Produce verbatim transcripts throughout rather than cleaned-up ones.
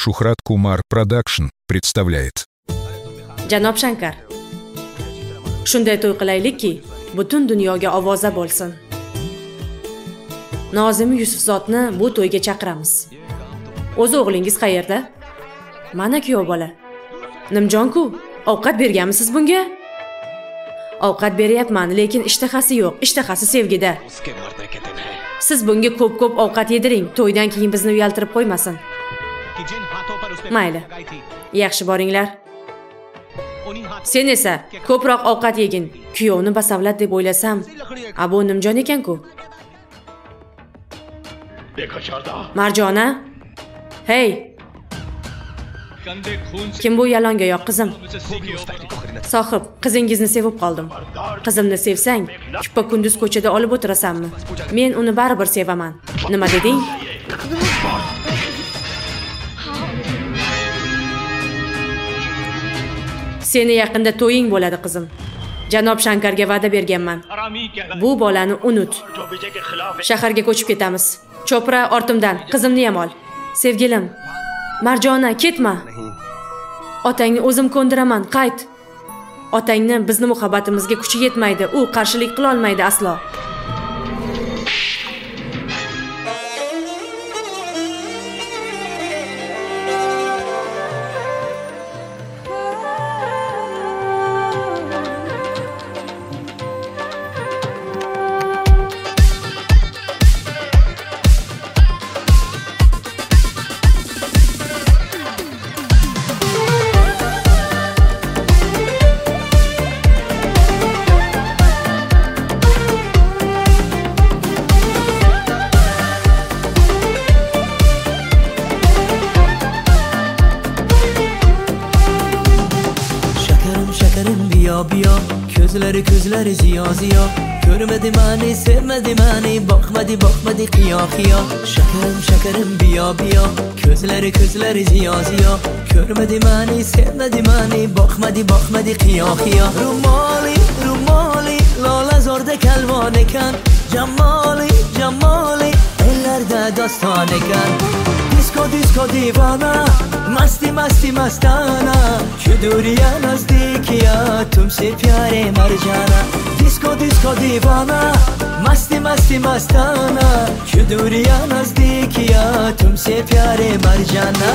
Shuhrat Kumar Production представляет. Janob Shankar. Shunday to'y qilaylikki, butun dunyoga ovoza bo'lsin. Nozim Yusufzodni bu to'yga chaqiramiz. O'zi o'g'lingiz qayerda? Mana kuyov bola. Nimjon-ku, ovqat berganmisiz bunga? Ovqat beryapman, lekin ishtahasi yo'q. Ishtahasi sevgida. Siz bunga ko'p-ko'p ovqat yediring, to'ydan keyin bizni uyaltirib qo'ymasin. Mayli. Yaxshi boringlar. Sen esa ko'proq ovqat yegin. Kuyovni basavlat deb o'ylasam, abu Nimjon ekan-ku. Marjona? Hey! Kim bu yalonga yo'q qizim? Sohib, qizingizni sevib qoldim. Qizimni sevsang, kuppa kunduz ko'chada olib o'tirasanmi? Men uni baribir sevaman. Nima deding? Seni yaqinda to'ying bo'ladi qizim. Janob Shankarga va'da berganman. Bu bolani unut. Shaharga ko'chib ketamiz. Cho'pra ortimdan, qizimni ham ol. Sevgilim, Marjona, ketma. Otangni o'zim ko'ndiraman, qayt. Otangni bizni muhabbatimizga kuchi yetmaydi, u qarshilik qila olmaydi aslo. Biya közleri közleri ziya ziya görmedi mani sevmedi mani bakmadı bakmadı kıya kıya şekerim şekerim biya biya közleri közleri ziya ziya görmedi mani sevmedi mani bakmadı bakmadı kıya kıya rumali rumali lala zorda kelvane kan jamali jamali ellerde dastane kan disco disco divana मस्ती मस्ती मस्ताना क्यों दूरियां नजदीकिया तुमसे प्यारे मर जाना disco disco दीवाना मस्ती मस्ती मस्ताना क्यों दूरियां नजदीकिया तुमसे प्यारे मर जाना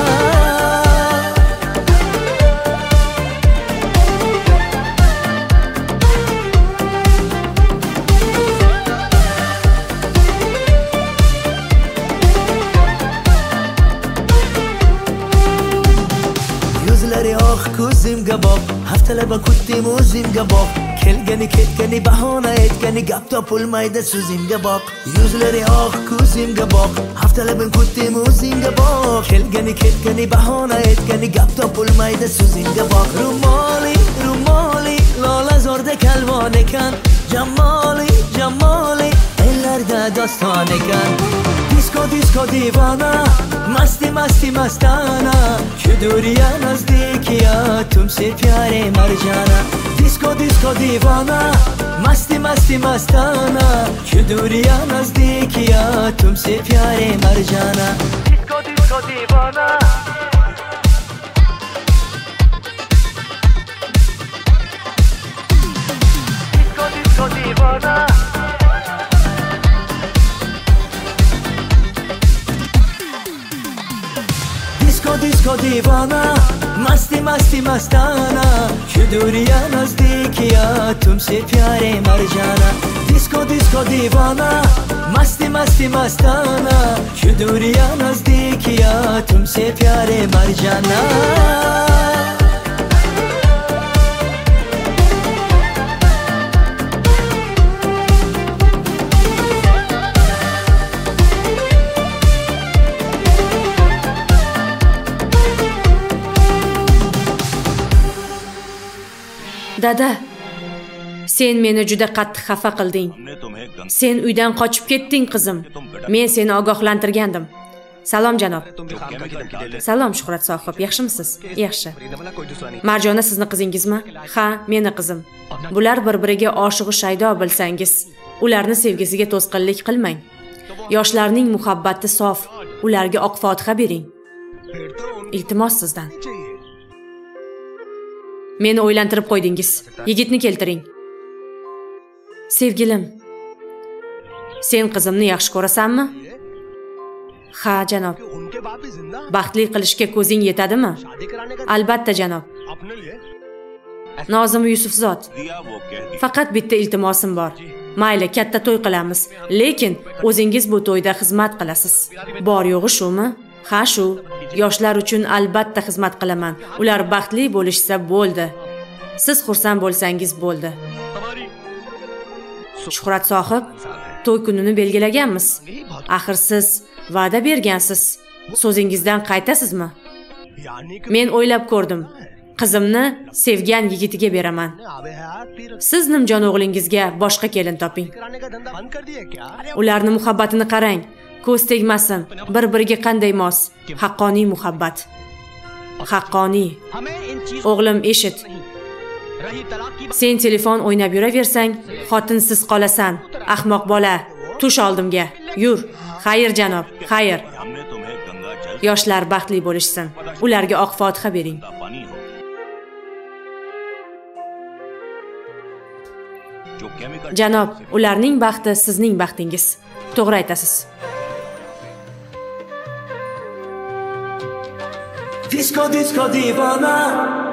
آخ کوزیم گباب هفته لبا کتی موزیم گباب کلگنی کتگنی بهانه اتگنی گپ تا پول مایده سوزیم گباب yüzleri آخ کوزیم گباب هفته لبا کتی موزیم گباب کلگنی کتگنی بهانه اتگنی گپ تا پول مایده سوزیم گباب رومالی رومالی لاله زرده کلوانه کن جمالی جمالی ellerde dastane kan disco disco divana masti masti mastana क्यों दूरियां नजदीकिया तुमसे प्यारे मर जाना disco disco divana masti masti mastana क्यों दूरियां नजदीकिया तुमसे प्यारे मर जाना disco disco divana disco disco divana disco disco दीवाना मस्ती मस्ती मस्ताना क्यों दूरियां नजदीकिया तुमसे प्यारे मर जाना डिस्को डिस्को दीवाना मस्ती मस्ती मस्ताना क्यों दूरियां नजदीकिया तुमसे प्यारे मर जाना Dada, sen meni juda qattiq xafa qilding. Sen uydan qochib ketding, qizim. Men seni ogohlantirgandim. Salom janob. Salom Shuhrat sohib, yaxshimisiz? Yaxshi. Marjona sizni qizingizmi? Ha, meni qizim. Bular bir-biriga oshiq shaydo bilsangiz, ularni sevgisiga to'sqinlik qilmang. Yoshlarning muhabbati sof, ularga oq fotiha bering. Iltimos sizdan. Meni o'ylantirib qo'ydingiz. Yigitni keltiring. Sevgilim, sen qizimni yaxshi ko'rasanmi? Ha, janob. Baxtli qilishga ko'zing yetadimi? Albatta, janob. Nozim Yusufzod. Faqat bitta iltimosim bor. Mayli, katta to'y qilamiz, lekin o'zingiz bu to'yda xizmat qilasiz. Bor yo'g'i shumi? Ha, shu. Yoshlar uchun albatta xizmat qilaman. Ular baxtli bo'lishsa bo'ldi. Siz xursand bo'lsangiz bo'ldi. Shuhrat sohib, to'y kunini belgilaganmiz. Axir siz va'da bergansiz. So'zingizdan qaytasizmi? Men o'ylab ko'rdim. Qizimni sevgan yigitiga beraman. Siz Nimjon o'g'lingizga boshqa kelin toping. Ularning muhabbatini qarang. Ko'z tegmasin. Bir-biriga qanday mos. Haqqoniy muhabbat. Haqqoniy. O'g'lim, eshit. Sen telefon o'ynab yuraversang, xotinsiz qolasan. Ahmoq bola. Tush oldimga. Yur. Xayr janob, xayr. Yoshlar baxtli bo'lishsin. Ularga oq fotiha bering. Janob, ularning baxti sizning baxtingiz. To'g'ri aytasiz. Disco disco divona